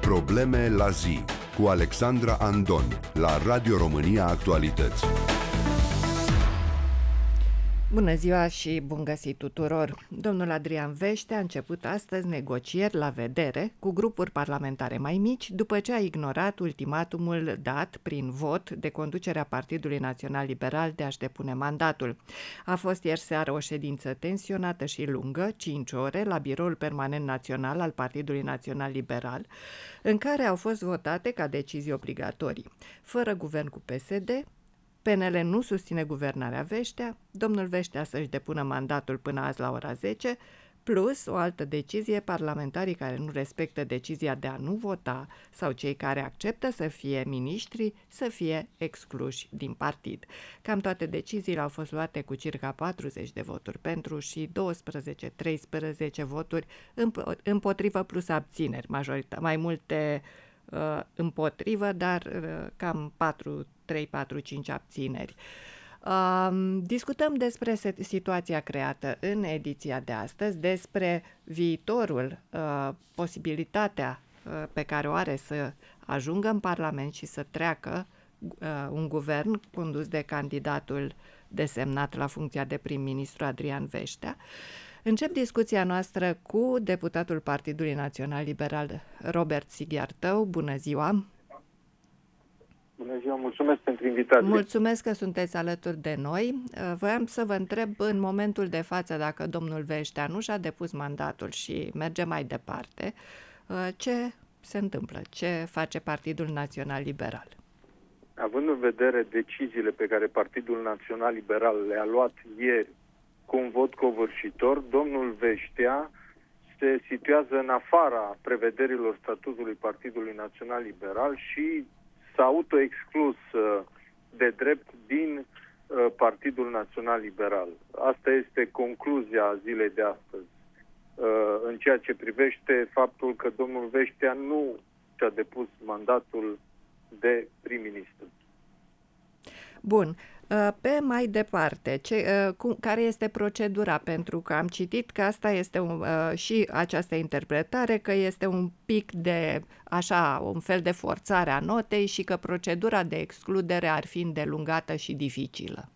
Probleme la zi cu Alexandra Andon la Radio România Actualități. Bună ziua și bun găsit tuturor! Domnul Adrian Veștea a început astăzi negocieri la vedere cu grupuri parlamentare mai mici după ce a ignorat ultimatumul dat prin vot de conducerea Partidului Național Liberal de a-și depune mandatul. A fost ieri seară o ședință tensionată și lungă, 5 ore, la Biroul Permanent Național al Partidului Național Liberal, în care au fost votate ca decizii obligatorii. Fără guvern cu PSD, PNL nu susține guvernarea Veștea, domnul Veștea să-și depună mandatul până azi la ora 10, plus o altă decizie, parlamentarii care nu respectă decizia de a nu vota sau cei care acceptă să fie miniștri să fie excluși din partid. Cam toate deciziile au fost luate cu circa 40 de voturi pentru și 12-13 voturi împotrivă plus abțineri, mai multe împotrivă, dar cam 3-4-5 abțineri. Discutăm despre situația creată în ediția de astăzi, despre viitorul, posibilitatea pe care o are să ajungă în Parlament și să treacă un guvern condus de candidatul desemnat la funcția de prim-ministru Adrian Veștea. Încep discuția noastră cu deputatul Partidului Național Liberal, Robert Sighiartău. Bună ziua! Bună ziua, mulțumesc pentru invitație. Mulțumesc că sunteți alături de noi. Voiam să vă întreb în momentul de față, dacă domnul Veștea nu și-a depus mandatul și merge mai departe, ce se întâmplă? Ce face Partidul Național Liberal? Având în vedere deciziile pe care Partidul Național Liberal le-a luat ieri cu un vot covârșitor, domnul Veștea se situează în afara prevederilor statutului Partidului Național Liberal și s-a autoexclus de drept din Partidul Național Liberal. Asta este concluzia zilei de astăzi. În ceea ce privește faptul că domnul Veștea nu și-a depus mandatul de prim-ministru. Bun. Pe mai departe, care este procedura? Pentru că am citit că asta este și această interpretare, că este un pic de, așa, un fel de forțare a notei și că procedura de excludere ar fi îndelungată și dificilă.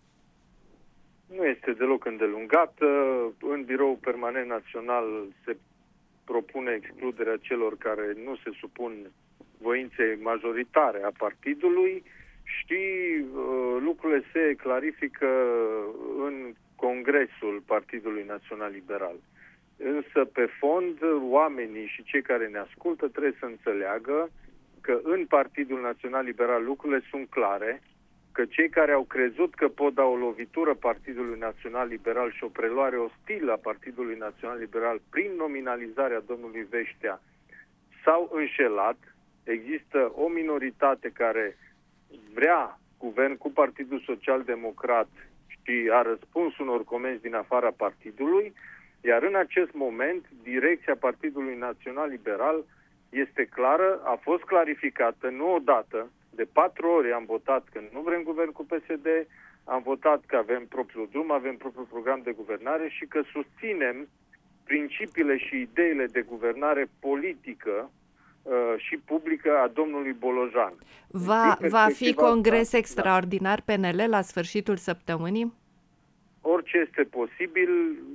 Nu este deloc îndelungată. În Biroul Permanent Național se propune excluderea celor care nu se supun voinței majoritare a partidului și lucrurile se clarifică în Congresul Partidului Național Liberal. Însă, pe fond, oamenii și cei care ne ascultă trebuie să înțeleagă că în Partidul Național Liberal lucrurile sunt clare, că cei care au crezut că pot da o lovitură Partidului Național Liberal și o preluare ostilă a Partidului Național Liberal prin nominalizarea domnului Veștea s-au înșelat. Există o minoritate care vrea guvern cu Partidul Social Democrat și a răspuns unor comenzi din afara partidului, iar în acest moment direcția Partidului Național Liberal este clară, a fost clarificată, nu odată, de 4 ori am votat că nu vrem guvern cu PSD, am votat că avem propriul drum, avem propriul program de guvernare și că susținem principiile și ideile de guvernare politică și publică a domnului Bolojan. Va fi congres extraordinar PNL la sfârșitul săptămânii? Orice este posibil,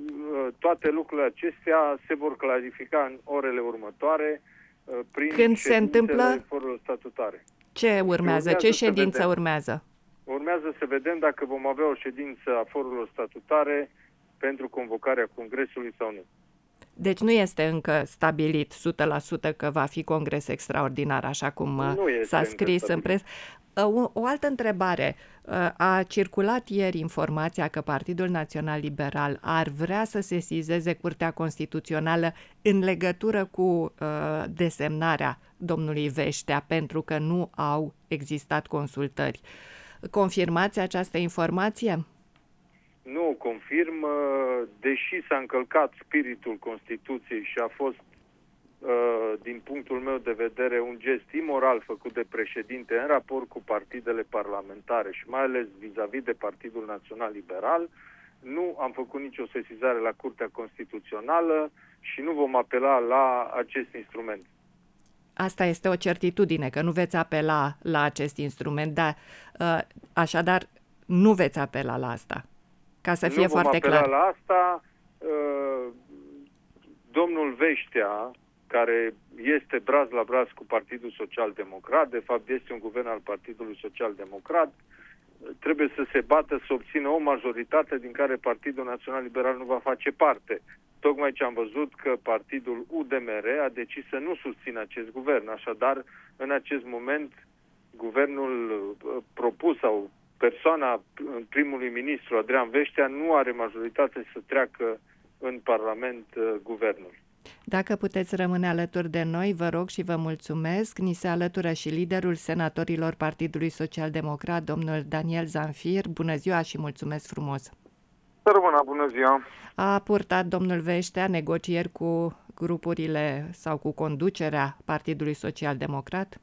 toate lucrurile acestea se vor clarifica în orele următoare prin când se întâmplă forurilor statutare. Ce urmează? Ce ședință urmează? Urmează să vedem dacă vom avea o ședință a forurilor statutare pentru convocarea congresului sau nu. Deci nu este încă stabilit 100% că va fi congres extraordinar, așa cum s-a scris în presă. O altă întrebare. A circulat ieri informația că Partidul Național Liberal ar vrea să sesizeze Curtea Constituțională în legătură cu desemnarea domnului Veștea, pentru că nu au existat consultări. Confirmați această informație? Nu o confirm, deși s-a încălcat spiritul Constituției și a fost, din punctul meu de vedere, un gest imoral făcut de președinte în raport cu partidele parlamentare și mai ales vis-a-vis de Partidul Național Liberal, nu am făcut nicio sesizare la Curtea Constituțională și nu vom apela la acest instrument. Asta este o certitudine, că nu veți apela la acest instrument, dar așadar nu veți apela la asta, ca să fie foarte clar. Nu vom apela la asta. Domnul Veștea, care este braț la braț cu Partidul Social Democrat, de fapt este un guvern al Partidului Social Democrat, trebuie să se bată să obțină o majoritate din care Partidul Național Liberal nu va face parte. Tocmai ce am văzut că partidul UDMR a decis să nu susțină acest guvern. Așadar, în acest moment, guvernul propus sau persoana primului ministru, Adrian Veștea, nu are majoritate să treacă în Parlament guvernul. Dacă puteți rămâne alături de noi, vă rog și vă mulțumesc. Ni se alătură și liderul senatorilor Partidului Social Democrat, domnul Daniel Zamfir. Bună ziua și mulțumesc frumos! Să rămână, bună ziua! A purtat domnul Veștea negocieri cu grupurile sau cu conducerea Partidului Social Democrat?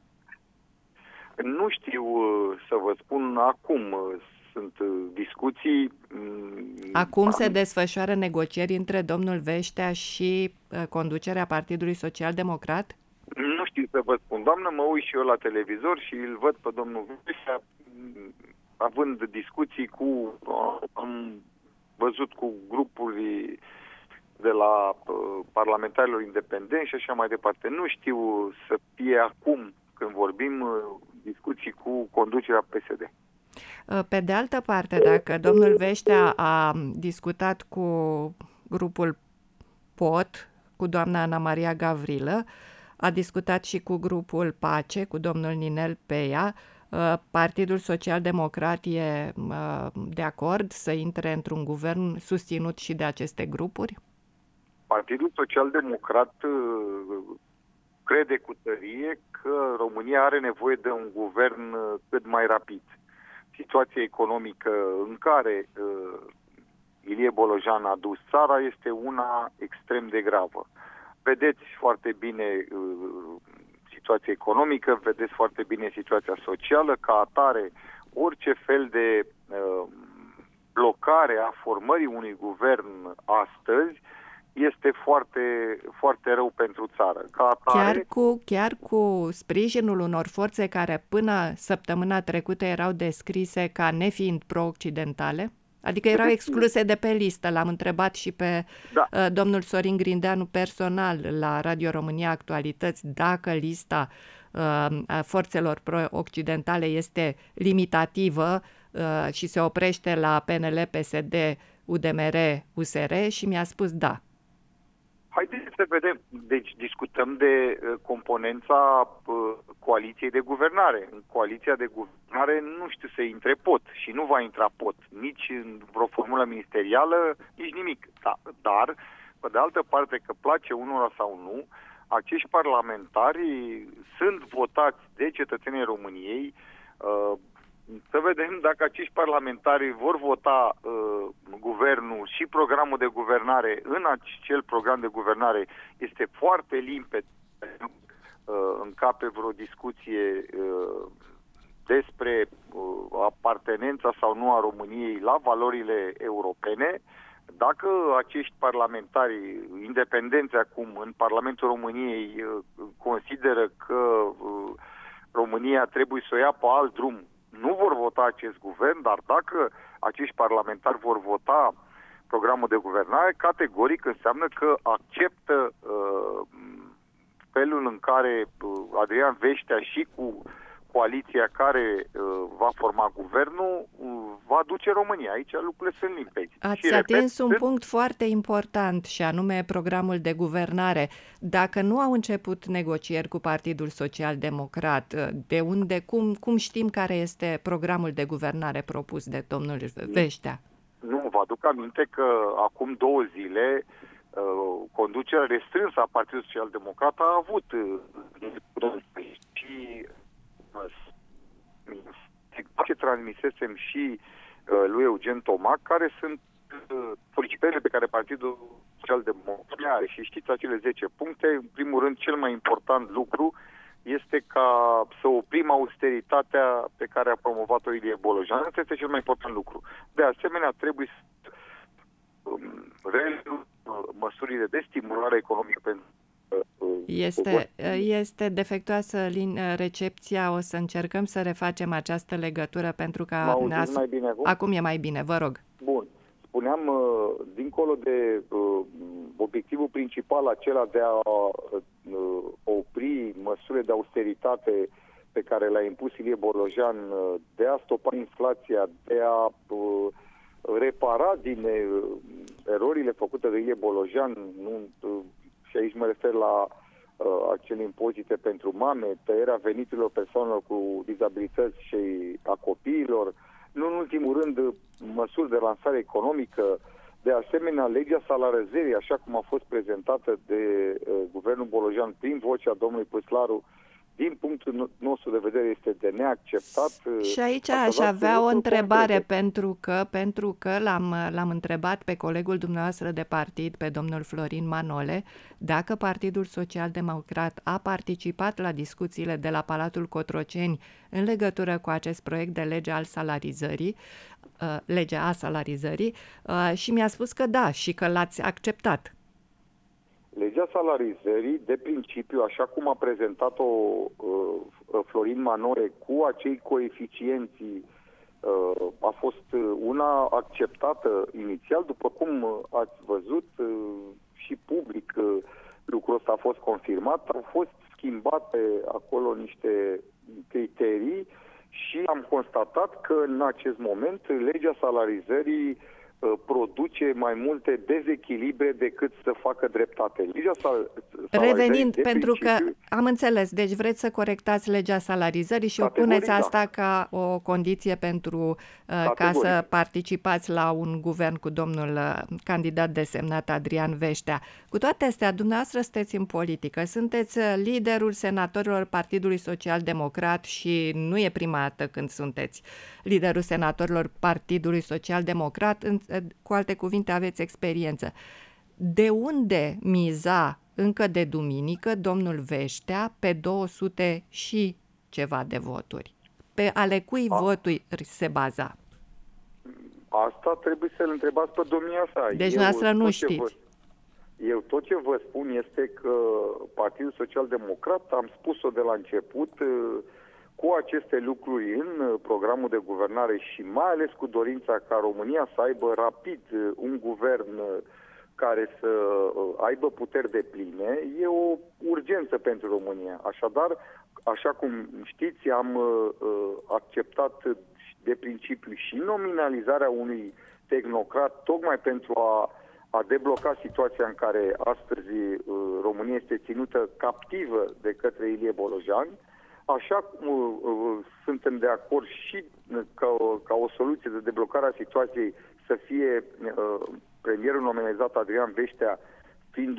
Nu știu să vă spun acum. Sunt discuții. Acum se desfășoară negocieri între domnul Veștea și conducerea Partidului Social Democrat? Nu știu să vă spun. Doamnă, mă uit și eu la televizor și îl văd pe domnul Veștea având discuții cu... Am văzut cu grupuri de la parlamentarilor independenți și așa mai departe. Nu știu să fie acum, când vorbim, discuții cu conducerea PSD. Pe de altă parte, dacă domnul Veștea a discutat cu grupul POT, cu doamna Ana Maria Gavrilă, a discutat și cu grupul PACE, cu domnul Ninel Peia, Partidul Social Democrat e de acord să intre într-un guvern susținut și de aceste grupuri? Partidul Social Democrat crede cu tărie că România are nevoie de un guvern cât mai rapid. Situația economică în care Ilie Bolojan a dus țara este una extrem de gravă. Vedeți foarte bine situația economică, vedeți foarte bine situația socială, ca atare orice fel de blocare a formării unui guvern astăzi este foarte, foarte rău pentru țară. Ca atare, chiar cu sprijinul unor forțe care până săptămâna trecută erau descrise ca nefiind pro-occidentale? Adică erau excluse de pe listă. L-am întrebat și pe domnul Sorin Grindeanu personal la Radio România Actualități dacă lista forțelor pro-occidentale este limitativă și se oprește la PNL, PSD, UDMR, USR și mi-a spus da. Haideți să vedem. Deci discutăm de componența coaliției de guvernare. În coaliția de guvernare nu știu să intre POT și nu va intra POT. Nici în vreo formulă ministerială, nici nimic. Dar, pe de altă parte, că place unora sau nu, acești parlamentari sunt votați de cetățenii României. Să vedem dacă acești parlamentari vor vota guvernul și programul de guvernare. În acel program de guvernare este foarte limpede, încape vreo discuție despre apartenența sau nu a României la valorile europene. Dacă acești parlamentari independenți acum în Parlamentul României consideră că România trebuie să o ia pe alt drum, nu vor vota acest guvern, dar dacă acești parlamentari vor vota programul de guvernare, categoric înseamnă că acceptă felul în care Adrian Veștea și cu coaliția care va forma guvernul va duce România. Aici lucrurile sunt limpezi. Ați atins un punct foarte important și anume programul de guvernare. Dacă nu au început negocieri cu Partidul Social Democrat, de unde, cum știm care este programul de guvernare propus de domnul Veștea? Nu, vă aduc aminte că acum 2 zile conducerea restrânsă a Partidului Social Democrat a avut și ce transmisesem și lui Eugen Tomac, care sunt solicitările pe care Partidul Social Democrat are și știți acele 10 puncte. În primul rând, cel mai important lucru este ca să oprim austeritatea pe care a promovat-o Ilie Bolojan. Asta este cel mai important lucru. De asemenea, trebuie să măsurile de stimulare economică pentru Este defectuoasă recepția, o să încercăm să refacem această legătură pentru că... Mai bine acum? Acum e mai bine, vă rog. Bun. Spuneam, dincolo de obiectivul principal acela de a opri măsurile de austeritate pe care le-a impus Ilie Bolojan, de a stopa inflația, de a repara din erorile făcute de Ilie Bolojan, și aici mă refer la acele impozite pentru mame, tăierea veniturilor persoanelor cu dizabilități și a copiilor, nu în ultimul rând măsuri de lansare economică, de asemenea legea salarizării, așa cum a fost prezentată de guvernul Bolojan prin vocea domnului Păslaru, din punctul nostru de vedere este de neacceptat. Și aici aș avea o întrebare, pentru că l-am întrebat pe colegul dumneavoastră de partid, pe domnul Florin Manole, dacă Partidul Social Democrat a participat la discuțiile de la Palatul Cotroceni în legătură cu acest proiect de legea a salarizării, și mi-a spus că da, și că l-ați acceptat. Legea salarizării, de principiu, așa cum a prezentat-o Florin Manole, cu acei coeficienți, a fost una acceptată inițial, după cum ați văzut și public lucrul ăsta a fost confirmat, au fost schimbate acolo niște criterii și am constatat că în acest moment legea salarizării produce mai multe dezechilibre decât să facă dreptate. Revenind, pentru că am înțeles, deci vreți să corectați legea salarizării și o puneți asta ca o condiție pentru ca să participați la un guvern cu domnul candidat desemnat Adrian Veștea. Cu toate astea, dumneavoastră sunteți în politică, sunteți liderul senatorilor Partidului Social Democrat și nu e prima dată când sunteți liderul senatorilor Partidului Social Democrat, cu alte cuvinte aveți experiență. De unde miza încă de duminică domnul Veștea pe 200 și ceva de voturi? Pe ale cui voturi se baza? Asta trebuie să-l întrebați pe domnia sa. Deci noastră nu știți. Eu tot ce vă spun este că Partidul Social Democrat, am spus-o de la început, cu aceste lucruri în programul de guvernare și mai ales cu dorința ca România să aibă rapid un guvern care să aibă puteri depline, e o urgență pentru România. Așadar, așa cum știți, am acceptat de principiu și nominalizarea unui tehnocrat tocmai pentru a debloca situația în care astăzi România este ținută captivă de către Ilie Bolojan. Așa cum suntem de acord și ca o soluție de deblocare a situației să fie premierul nominalizat Adrian Veștea, fiind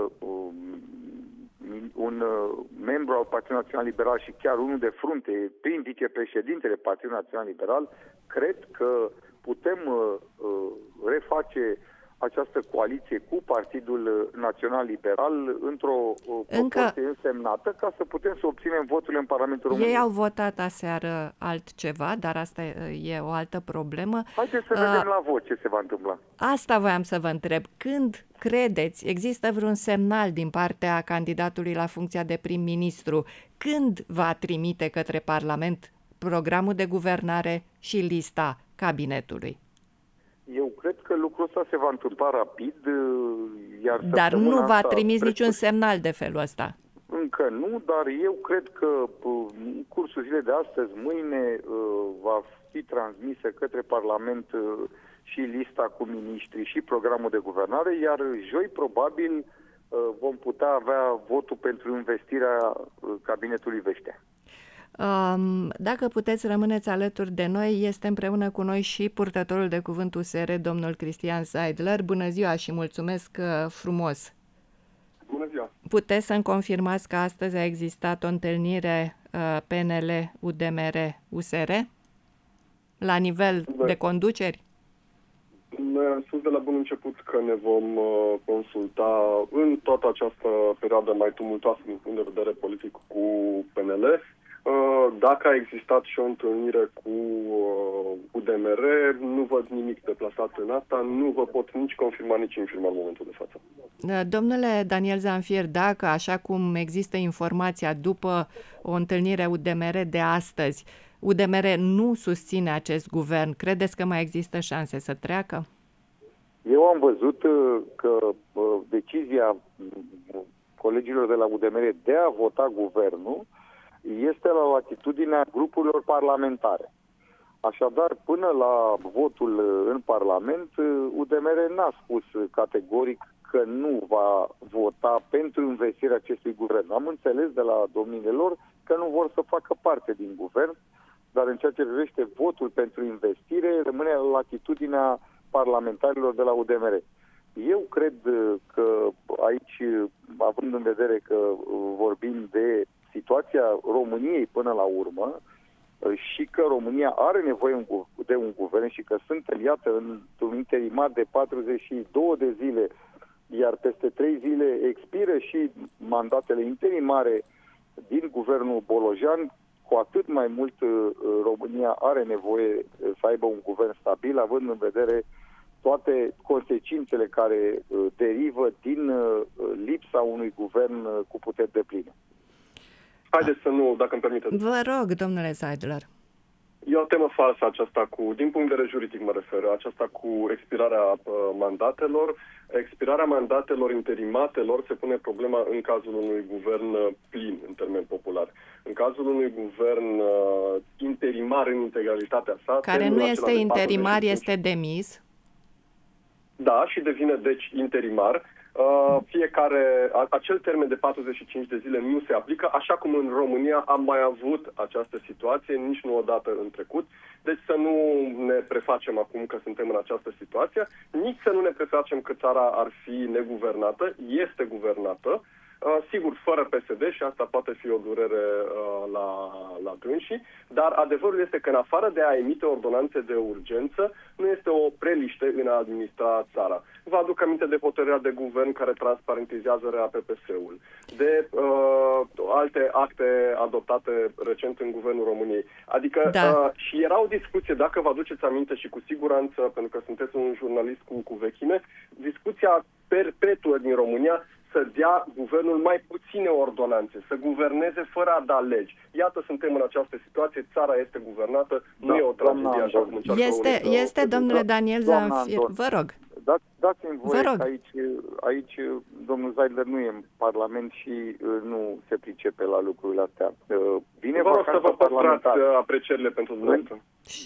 un membru al Partidului Național Liberal și chiar unul de frunte, prin vicepreședintele Partidului Național Liberal, cred că putem reface această coaliție cu Partidul Național Liberal într-o proporție însemnată ca să putem să obținem voturile în Parlamentul României. Ei au votat aseară altceva, dar asta e o altă problemă. Haideți să vedem la vot ce se va întâmpla. Asta voiam să vă întreb. Când credeți, există vreun semnal din partea candidatului la funcția de prim-ministru, când va trimite către Parlament programul de guvernare și lista cabinetului? Eu cred că lucrul ăsta se va întâmpla rapid, dar nu va trimis niciun semnal de felul ăsta. Încă nu, dar eu cred că în cursul zilei de astăzi, mâine, va fi transmisă către Parlament și lista cu miniștri și programul de guvernare, iar joi probabil vom putea avea votul pentru investirea cabinetului Veștea. Dacă puteți, rămâneți alături de noi. Este împreună cu noi și purtătorul de cuvânt USR, domnul Cristian Seidler. Bună ziua și mulțumesc frumos! Bună ziua! Puteți să-mi confirmați că astăzi a existat o întâlnire PNL, UDMR, USR la nivel de conduceri? Noi am spus de la bun început că ne vom consulta în toată această perioadă mai tumultoasă din punct de vedere politic cu PNL. Dacă a existat și o întâlnire cu UDMR, nu văd nimic deplasat în asta, nu vă pot nici confirma, nici infirma în momentul de față. Domnule Daniel Zamfir, dacă, așa cum există informația după o întâlnire UDMR de astăzi, UDMR nu susține acest guvern, credeți că mai există șanse să treacă? Eu am văzut că decizia colegilor de la UDMR de a vota guvernul este la latitudinea grupurilor parlamentare. Așadar, până la votul în Parlament, UDMR n-a spus categoric că nu va vota pentru investirea acestui guvern. Am înțeles de la domnile lor că nu vor să facă parte din guvern, dar în ceea ce privește votul pentru investire, rămâne la latitudinea parlamentarilor de la UDMR. Eu cred că aici, având în vedere că vorbim de situația României până la urmă și că România are nevoie de un guvern și că suntem, iată, într-un interimar de 42 de zile, iar peste 3 zile expiră și mandatele interimare din guvernul Bolojan, cu atât mai mult România are nevoie să aibă un guvern stabil, având în vedere toate consecințele care derivă din lipsa unui guvern cu puteri depline. Haideți să nu, dacă îmi permiteți. Vă rog, domnule Seidler. E o temă falsă aceasta din punct de vedere juridic mă refer, aceasta cu expirarea mandatelor. Expirarea mandatelor interimatelor se pune problema în cazul unui guvern plin, în termeni popular. În cazul unui guvern interimar în integralitatea sa... Care nu este interimar, este demis. Da, și devine deci interimar. Acel termen de 45 de zile nu se aplică, așa cum în România am mai avut această situație, nici nu odată în trecut. Deci să nu ne prefacem acum că suntem în această situație, nici să nu ne prefacem că țara ar fi neguvernată, este guvernată, sigur, fără PSD și asta poate fi o durere la dânsii, dar adevărul este că în afară de a emite ordonanțe de urgență, nu este o preliște în a administra țara. Vă aduc aminte de hotărârea de guvern care transparentizează RAPPS-ul, de alte acte adoptate recent în Guvernul României. Adică și era o discuție, dacă vă aduceți aminte și cu siguranță, pentru că sunteți un jurnalist cu vechime, discuția perpetuă din România să dea guvernul mai puține ordonanțe, să guverneze fără a da legi. Iată, suntem în această situație, țara este guvernată, nu e o tragedie așa cum încearcă Este, domnule Daniel Zamfir, vă rog. Dați-mi voie că aici domnul Seidler nu e în Parlament și nu se pricepe la lucrurile astea. Vine vă rog să vă păstrați aprecierile pentru dumneavoastră.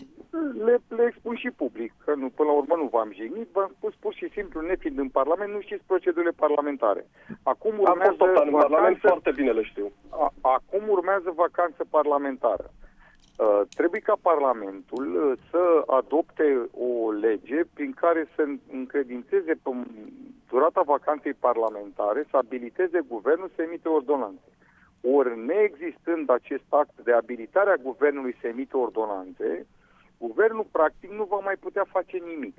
Le expun și public, că nu, până la urmă nu v-am jignit, v-am spus pur și simplu, nefiind în Parlament, nu știți procedurile parlamentare. Acum urmează în Parlament, foarte bine le știu. Acum urmează vacanță parlamentară. Trebuie ca Parlamentul să adopte o lege prin care să încredințeze pe durata vacanței parlamentare, să abiliteze guvernul să emite ordonanțe. Ori neexistând acest act de abilitare a guvernului să emite ordonanțe, guvernul practic nu va mai putea face nimic.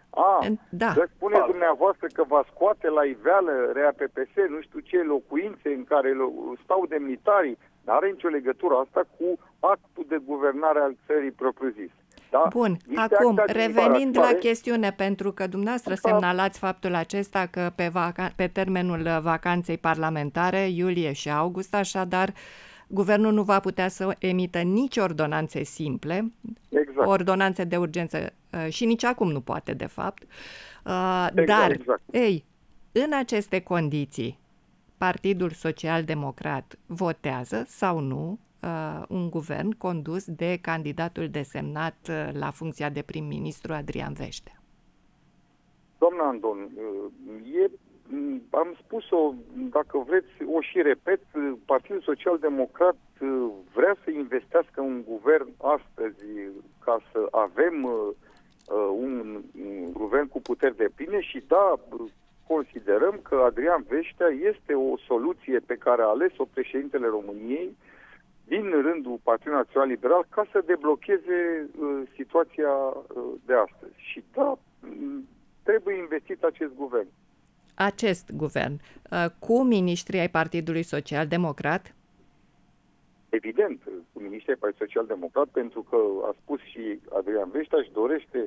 Să spuneți dumneavoastră că va scoate la iveală RAPPS, nu știu ce, locuințe în care stau demnitarii, n-are nicio legătură asta cu actul de guvernare al țării propriu-zis. Da? Bun, acum, revenind la chestiune, pentru că dumneavoastră semnalați faptul acesta că pe termenul vacanței parlamentare, iulie și august, așadar, guvernul nu va putea să emită nici ordonanțe simple, ordonanțe de urgență și nici acum nu poate, de fapt. În aceste condiții, Partidul Social-Democrat votează sau nu un guvern condus de candidatul desemnat la funcția de prim-ministru Adrian Veștea? Doamna Andon, am spus-o, dacă vreți, o și repet, Partidul Social-Democrat vrea să investească un guvern astăzi ca să avem un guvern cu puteri depline și considerăm că Adrian Veștea este o soluție pe care a ales-o președintele României din rândul Partidului Național Liberal ca să deblocheze situația de astăzi. Și trebuie investit acest guvern. Acest guvern cu miniștrii ai Partidului Social Democrat? Evident, miniștrii ai Partidului Social Democrat, pentru că a spus și Adrian Veștea, își dorește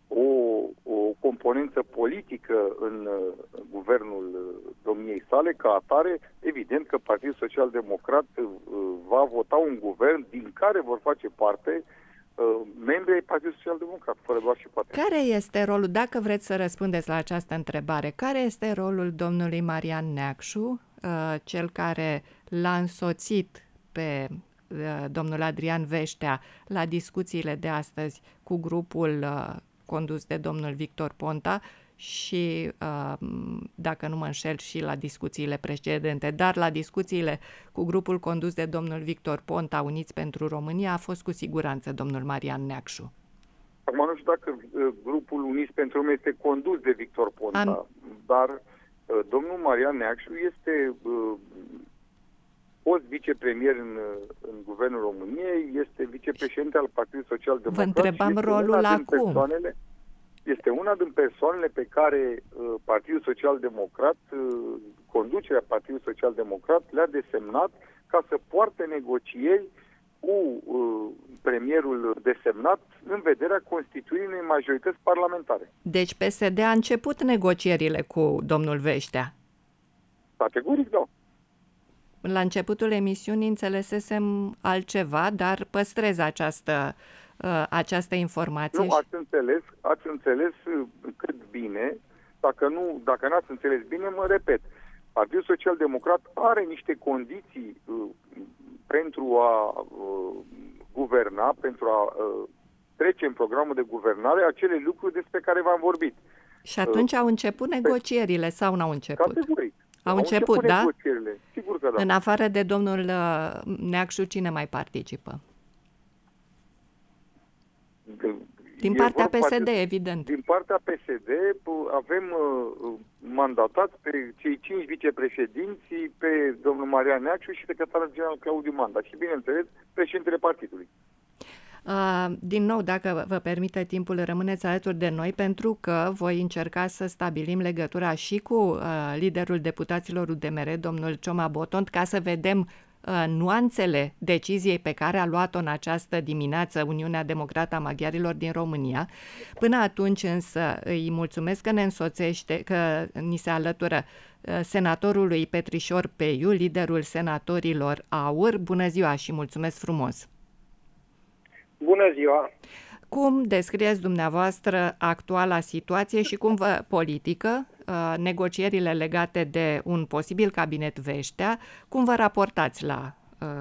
o componență politică în guvernul domniei sale, ca atare, evident că Partidul Social Democrat va vota un guvern din care vor face parte membrii ai Partidului Social Democrat, fără doar și poate. Care este rolul, dacă vreți să răspundeți la această întrebare, care este rolul domnului Marian Neacșu, cel care l-a însoțit pe domnul Adrian Veștea la discuțiile de astăzi cu grupul condus de domnul Victor Ponta și, dacă nu mă înșel, și la discuțiile precedente, dar la discuțiile cu grupul condus de domnul Victor Ponta, Uniți pentru România, a fost cu siguranță domnul Marian Neacșu. Acum nu știu dacă grupul Uniți pentru România este condus de Victor Ponta, dar domnul Marian Neacșu este fost vicepremier în Guvernul României, este vicepreședinte al Partidului Social Democrat. Vă întrebam rolul acum. Este una din persoanele pe care Partidul Social Democrat, conducerea Partidului Social Democrat, le-a desemnat ca să poarte negocieri cu premierul desemnat în vederea constituirii unei majorități parlamentare. Deci PSD a început negocierile cu domnul Veștea. Categoric, da. La începutul emisiunii înțelesesem altceva, dar păstrez această informație. Nu, ați înțeles cât bine, dacă n-ați înțeles bine, mă repet. Partidul Social Democrat are niște condiții pentru a guverna, pentru a trece în programul de guvernare acele lucruri despre care v-am vorbit. Și atunci au început negocierile sau n-au început? Categoric. Au început, da? Negocierile. Sigur că da. În afară de domnul Neacșu, cine mai participă? Din partea PSD, evident. Din partea PSD avem mandatați pe cei 5 vicepreședinți, pe domnul Marian Neacșu și secretarul general Claudiu Manda și, bineînțeles, președintele partidului. Din nou, dacă vă permite timpul, rămâneți alături de noi, pentru că voi încerca să stabilim legătura și cu liderul deputaților UDMR, domnul Cioma Botond, ca să vedem nuanțele deciziei pe care a luat-o în această dimineață Uniunea Democrată a Maghiarilor din România. Până atunci însă îi mulțumesc că ne însoțește, că ni se alătură senatorului Petrișor Peiu, liderul senatorilor AUR. Bună ziua și mulțumesc frumos! Bună ziua! Cum descrieți dumneavoastră actuala situație și cum vă politică, negocierile legate de un posibil cabinet Veștea, cum vă raportați la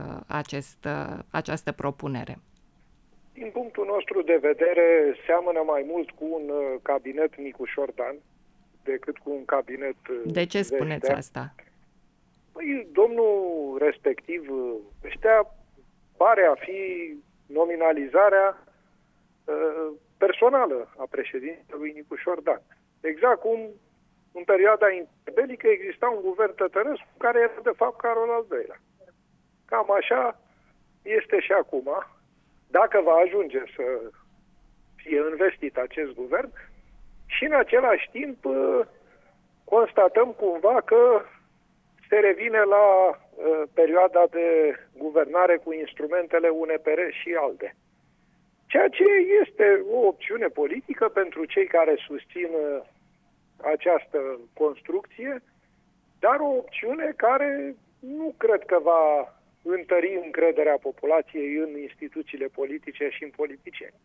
această propunere? Din punctul nostru de vedere, seamănă mai mult cu un cabinet Nicușor Dan decât cu un cabinet De ce spuneți Veștea. asta? Păi, domnul respectiv Veștea pare a fi nominalizarea personală a președintelui Nicușor Dan. Exact cum în perioada interbelică exista un guvern Tătărescu care era de fapt Carol al II-lea. Cam așa este și acum. Dacă va ajunge să fie investit acest guvern și în același timp constatăm cumva că se revine la perioada de guvernare cu instrumentele UNPR și ALDE. Ceea ce este o opțiune politică pentru cei care susțin această construcție, dar o opțiune care nu cred că va întări încrederea populației în instituțiile politice și în politicieni.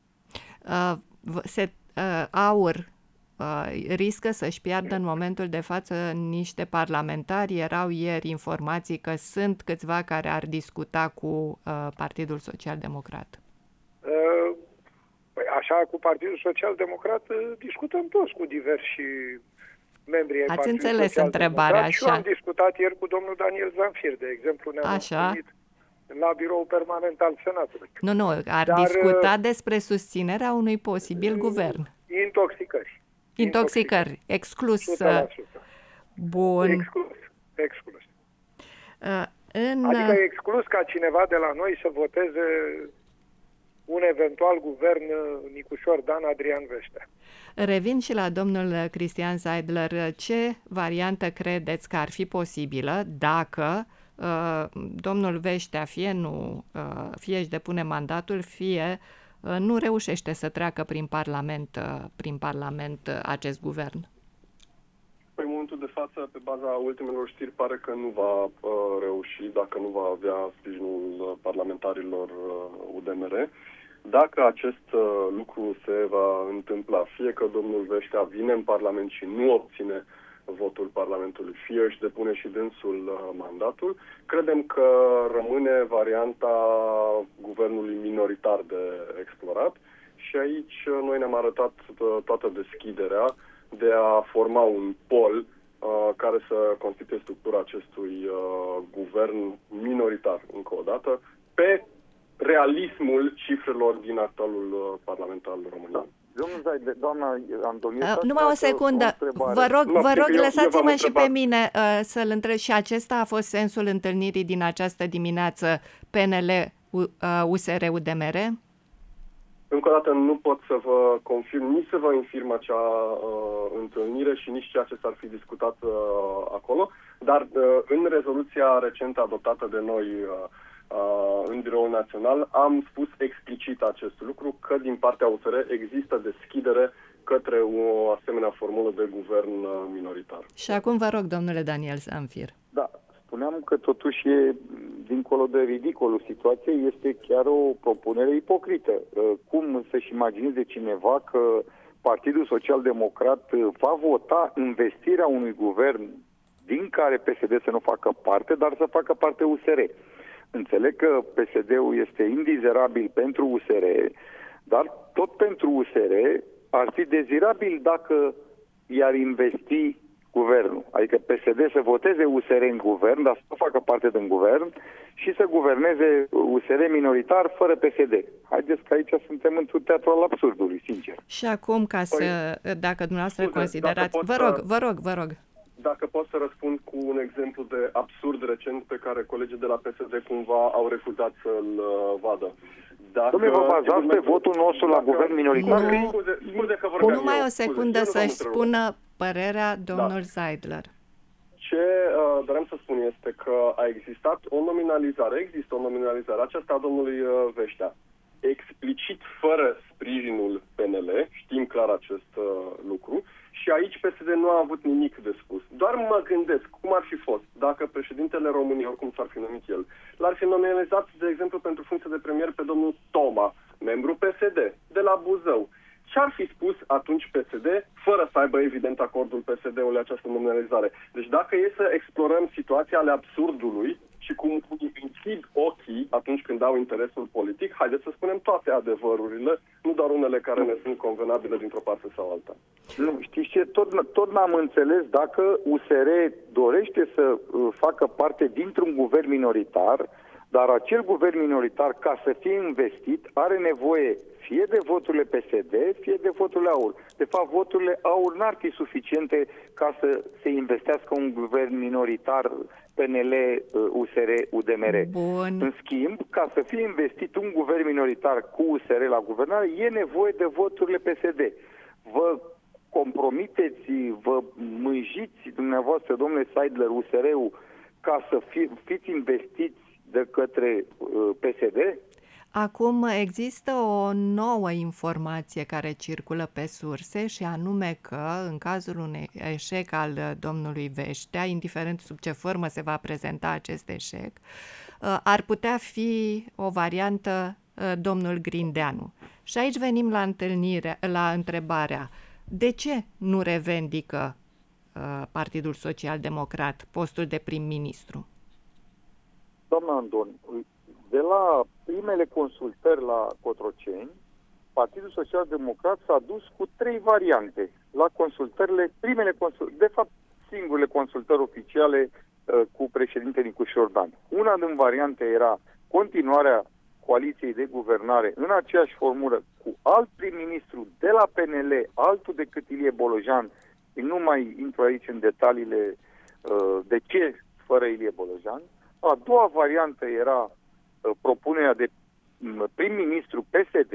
AUR riscă să-și piardă în momentul de față niște parlamentari. Erau ieri informații că sunt câțiva care ar discuta cu Partidul Social Democrat. Păi așa, cu Partidul Social Democrat discutăm toți cu diversi membri ai Partidului înțeles Social întrebarea Democrat. așa. Și eu am discutat ieri cu domnul Daniel Zanfir, de exemplu, ne-am întâlnit la birou permanent al Senatului. Nu, ar discuta despre susținerea unui posibil guvern. Intoxicări, exclus. 100%. Bun. Exclus. Adică exclus ca cineva de la noi să voteze un eventual guvern Nicușor Dan, Adrian Veștea. Revin și la domnul Cristian Seidler. Ce variantă credeți că ar fi posibilă dacă domnul Veștea fie își depune mandatul, fie nu reușește să treacă prin Parlament acest guvern. În momentul de față, pe baza ultimelor știri, pare că nu va reuși, dacă nu va avea sprijinul parlamentarilor UDMR. Dacă acest lucru se va întâmpla, fie că domnul Veștea vine în Parlament și nu obține votul Parlamentului, fie își depune și dânsul mandatul, credem că rămâne varianta guvernului minoritar de explorat și aici noi ne-am arătat toată deschiderea de a forma un pol care să constituie structura acestui guvern minoritar, încă o dată, pe realismul cifrelor din actualul Parlament al României. Doamna Andonieta... Numai o secundă. Vă rog, lăsați-mă și pe mine să-l întreb. Și acesta a fost sensul întâlnirii din această dimineață PNL-USR-UDMR? Încă o dată nu pot să vă confirm, nici să vă infirm acea întâlnire și nici ceea ce s-ar fi discutat acolo, dar în rezoluția recent adoptată de noi în Biroul Național am spus explicit acest lucru, că din partea USR există deschidere către o asemenea formulă de guvern minoritar. Și acum vă rog, domnule Daniel Zamfir. Da, spuneam că totuși e, dincolo de ridicolul situației, este chiar o propunere ipocrită. Cum să-și imagineze cineva că Partidul Social Democrat va vota investirea unui guvern din care PSD să nu facă parte, dar să facă parte USR? Înțeleg că PSD-ul este indizerabil pentru USR, dar tot pentru USR ar fi dezirabil dacă i-ar investi guvernul. Adică PSD să voteze USR în guvern, dar să nu facă parte din guvern și să guverneze USR minoritar fără PSD. Haideți că aici suntem într-un teatru al absurdului, sincer. Și acum, dacă dumneavoastră considerați... Vă rog. Dacă pot să răspund cu un exemplu de absurd recent pe care colegii de la PSD cumva au refuzat să-l vadă. Dom'le, vă bazați pe votul nostru la guvern minoritar? Numai o secundă să-și spună părerea domnul Zeidler. Ce doream să spun este că a existat o nominalizare, există o nominalizare, aceasta a domnului Veștea, explicit fără sprijinul PNL, știm clar acest lucru, și aici PSD nu a avut nimic de spus. Doar mă gândesc cum ar fi fost dacă președintele României, oricum s-ar fi numit el, l-ar fi nominalizat, de exemplu, pentru funcție de premier pe domnul Toma, membru PSD, de la Buzău. Ce-ar fi spus atunci PSD, fără să aibă evident acordul PSD-ului această nominalizare? Deci dacă e să explorăm situația ale absurdului și cum închid ochii atunci când au interesul politic, haideți să spunem toate adevărurile, nu doar unele care ne sunt convenabile dintr-o parte sau alta. Nu, știți ce? Tot n-am înțeles dacă USR dorește să facă parte dintr-un guvern minoritar, dar acel guvern minoritar, ca să fie investit, are nevoie fie de voturile PSD, fie de voturile AUR. De fapt, voturile AUR n-ar fi suficiente ca să se investească un guvern minoritar PNL, USR, UDMR. Bun. În schimb, ca să fie investit un guvern minoritar cu USR la guvernare, e nevoie de voturile PSD. Vă compromiteți, vă mânjiți dumneavoastră, domnule Zeidler, USR-ul, ca să fiți investiți de către PSD? Acum există o nouă informație care circulă pe surse și anume că în cazul unui eșec al domnului Veștea, indiferent sub ce formă se va prezenta acest eșec, ar putea fi o variantă domnul Grindeanu. Și aici venim la întrebarea: de ce nu revendică Partidul Social Democrat postul de prim-ministru? Doamna Andon, de la primele consultări la Cotroceni, Partidul Social Democrat s-a dus cu 3 variante. La consultările, de fapt singurele consultări oficiale cu președintele Nicu Șordan. Una din variante era continuarea coaliției de guvernare în aceeași formulă cu alt prim-ministru de la PNL, altul decât Ilie Bolojan. Nu mai intru aici în detaliile de ce fără Ilie Bolojan. A doua variantă era propunerea de prim-ministru PSD,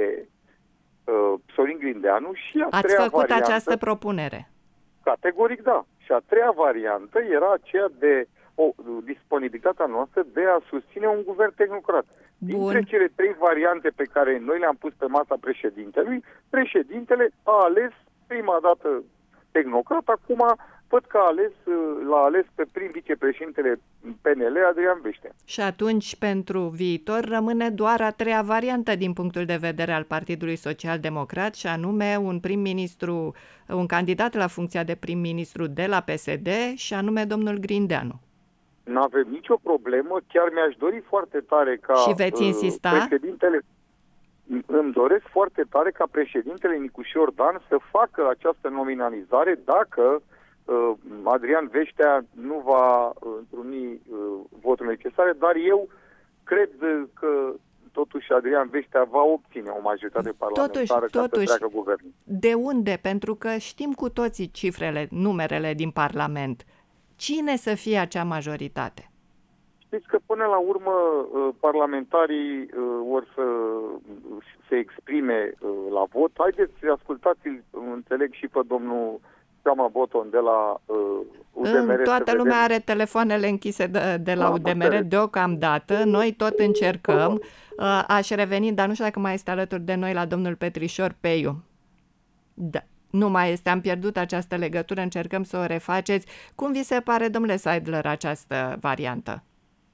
Sorin Grindeanu, și a Ați treia făcut variantă, această propunere? Categoric da. Și a treia variantă era aceea de disponibilitatea noastră de a susține un guvern tehnocrat. Dintre cele 3 variante pe care noi le-am pus pe masa președintelui, președintele a ales prima dată tehnocrat, acum văd că l-a ales pe prim vicepreședintele PNL, Adrian Veștea. Și atunci, pentru viitor, rămâne doar a 3-a variantă din punctul de vedere al Partidului Social-Democrat, și anume un candidat la funcția de prim-ministru de la PSD, și anume domnul Grindeanu. N-avem nicio problemă, chiar mi-aș dori foarte tare ca și veți insista? Președintele... Îmi doresc foarte tare ca președintele Nicușor Dan să facă această nominalizare dacă Adrian Veștea nu va întruni votul necesare, dar eu cred că totuși Adrian Veștea va obține o majoritate parlamentară ca să treacă guvernul. De unde? Pentru că știm cu toții numerele din Parlament. Cine să fie acea majoritate? Știți că până la urmă parlamentarii vor să se exprime la vot. Haideți, ascultați-l, înțeleg și pe domnul Seama Boton de la UDMR. Toată lumea are telefoanele închise de la UDMR deocamdată. Noi tot încercăm. Aș reveni, dar nu știu dacă mai este alături de noi, la domnul Petrișor Peiu. Da. Nu mai este, am pierdut această legătură, încercăm să o refaceți. Cum vi se pare, domnule Seidler, această variantă?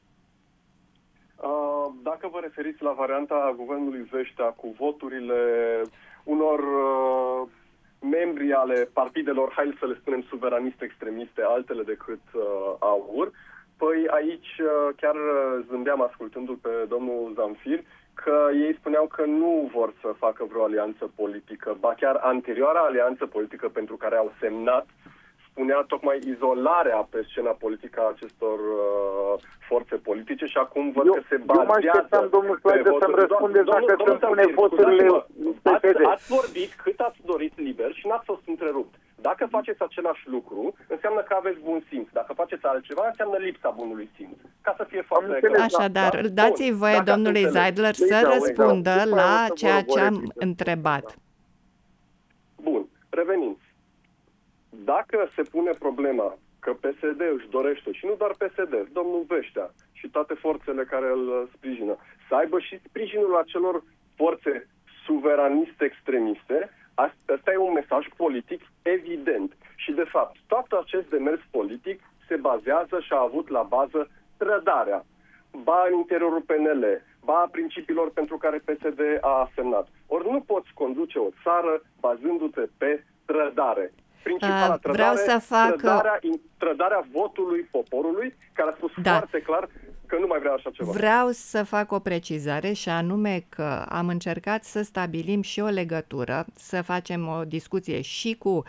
Dacă vă referiți la varianta guvernului Veștea cu voturile unor membri ale partidelor, hai să le spunem, suveraniste extremiste, altele decât AUR, păi aici chiar zâmbeam ascultându-l pe domnul Zamfir, că ei spuneau că nu vor să facă vreo alianță politică, ba chiar anterioara alianță politică pentru care au semnat spunea tocmai izolarea pe scena politică a acestor forțe politice și acum văd că se bazează... Eu mă așteptam, domnul Claude, să-mi răspundeți dacă să-mi pune voturile PSD. Ați vorbit cât ați dorit liber și n-ați fost întrerupt. Dacă faceți același lucru, înseamnă că aveți bun simț. Dacă faceți altceva, înseamnă lipsa bunului simț. Ca să fie foarte clar. Așadar, dați-i voie domnului Seidler să răspundă la ceea ce am întrebat. Bun, revenind. Dacă se pune problema că PSD își dorește, și nu doar PSD, domnul Veștea și toate forțele care îl sprijină, să aibă și sprijinul acelor forțe suveraniste extremiste, asta e un mesaj politic evident. Și, de fapt, tot acest demers politic se bazează și a avut la bază trădarea, ba în interiorul PNL, ba a principiilor pentru care PSD a semnat. Ori nu poți conduce o țară bazându-te pe trădare. Principala trădarea votului poporului, care a spus foarte clar că nu mai vrea așa ceva. Vreau să fac o precizare, și anume că am încercat să stabilim și o legătură, să facem o discuție și cu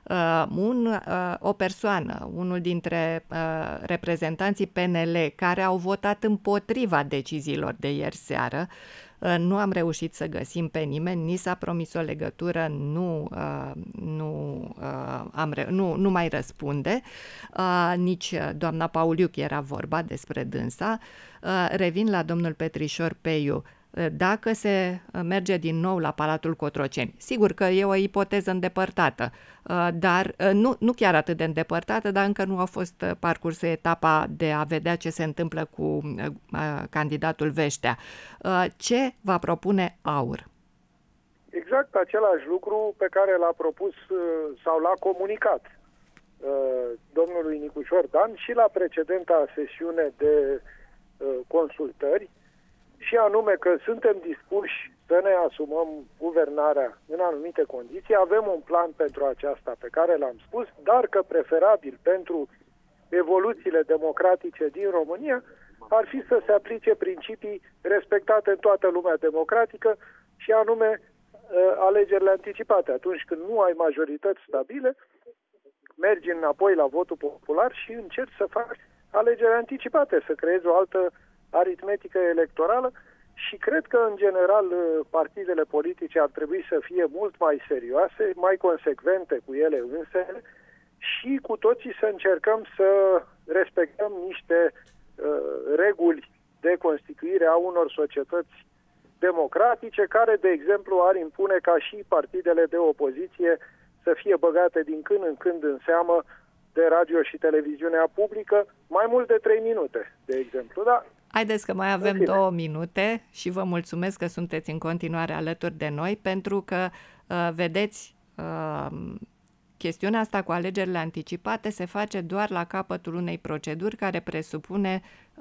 o persoană, unul dintre reprezentanții PNL care au votat împotriva deciziilor de ieri seară. Nu am reușit să găsim pe nimeni, ni s-a promis o legătură, nu mai răspunde, nici doamna Pauliuc era vorba despre dânsa. Revin la domnul Petrișor Peiu. Dacă se merge din nou la Palatul Cotroceni, sigur că e o ipoteză îndepărtată, dar nu chiar atât de îndepărtată, dar încă nu a fost parcursă etapa de a vedea ce se întâmplă cu candidatul Veștea. Ce va propune AUR? Exact același lucru pe care l-a propus sau l-a comunicat domnului Nicușor Dan și la precedenta sesiune de consultări, și anume că suntem dispuși să ne asumăm guvernarea în anumite condiții, avem un plan pentru aceasta pe care l-am spus, dar că preferabil pentru evoluțiile democratice din România ar fi să se aplice principii respectate în toată lumea democratică, și anume alegerile anticipate. Atunci când nu ai majorități stabile, mergi înapoi la votul popular și încerci să faci alegeri anticipate, să creezi o altă aritmetică electorală. Și cred că, în general, partidele politice ar trebui să fie mult mai serioase, mai consecvente cu ele însele și cu toții să încercăm să respectăm niște reguli de constituire a unor societăți democratice, care, de exemplu, ar impune ca și partidele de opoziție să fie băgate din când în când în seamă de radio și televiziunea publică mai mult de 3 minute, de exemplu. Da? Haideți că mai avem 2 minute și vă mulțumesc că sunteți în continuare alături de noi, pentru că, vedeți, chestiunea asta cu alegerile anticipate se face doar la capătul unei proceduri care presupune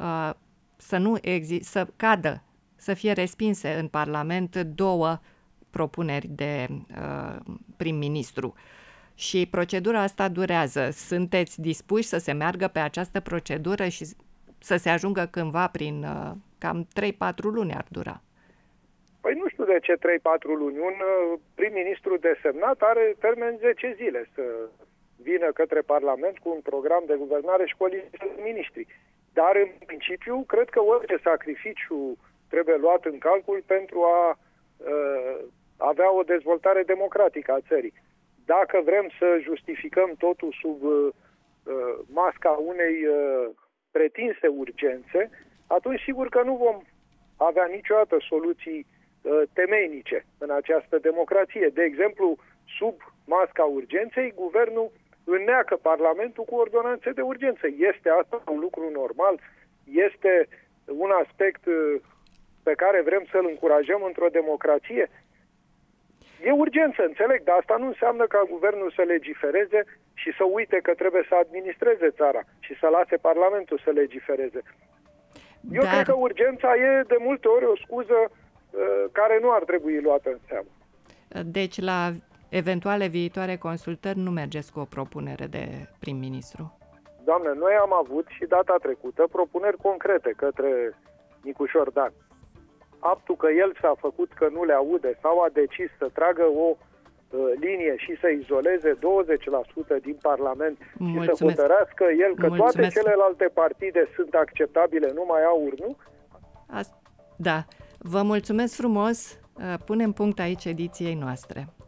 să cadă, să fie respinse în Parlament 2 propuneri de prim-ministru. Și procedura asta durează. Sunteți dispuși să se meargă pe această procedură și să se ajungă cândva prin cam 3-4 luni ar dura? Păi nu știu de ce 3-4 luni. Un prim-ministru desemnat are termen 10 zile să vină către Parlament cu un program de guvernare și coaliție de miniștri. Dar, în principiu, cred că orice sacrificiu trebuie luat în calcul pentru a avea o dezvoltare democratică a țării. Dacă vrem să justificăm totul sub masca unei pretinse urgențe, atunci sigur că nu vom avea niciodată soluții temeinice în această democrație. De exemplu, sub masca urgenței, guvernul înneacă Parlamentul cu ordonanțe de urgență. Este asta un lucru normal? Este un aspect pe care vrem să-l încurajăm într-o democrație? E urgență, înțeleg, dar asta nu înseamnă ca guvernul să legifereze și să uite că trebuie să administreze țara și să lase Parlamentul să legifereze. Eu cred că urgența e de multe ori o scuză care nu ar trebui luată în seamă. Deci, la eventuale viitoare consultări nu mergeți cu o propunere de prim-ministru? Doamne, noi am avut și data trecută propuneri concrete către Nicușor Dan. Faptul că el s-a făcut că nu le aude sau a decis să tragă o linie și să izoleze 20% din Parlament și să hotărească el că toate celelalte partide sunt acceptabile, nu mai au nu? Da. Vă mulțumesc frumos. Punem punct aici ediției noastre.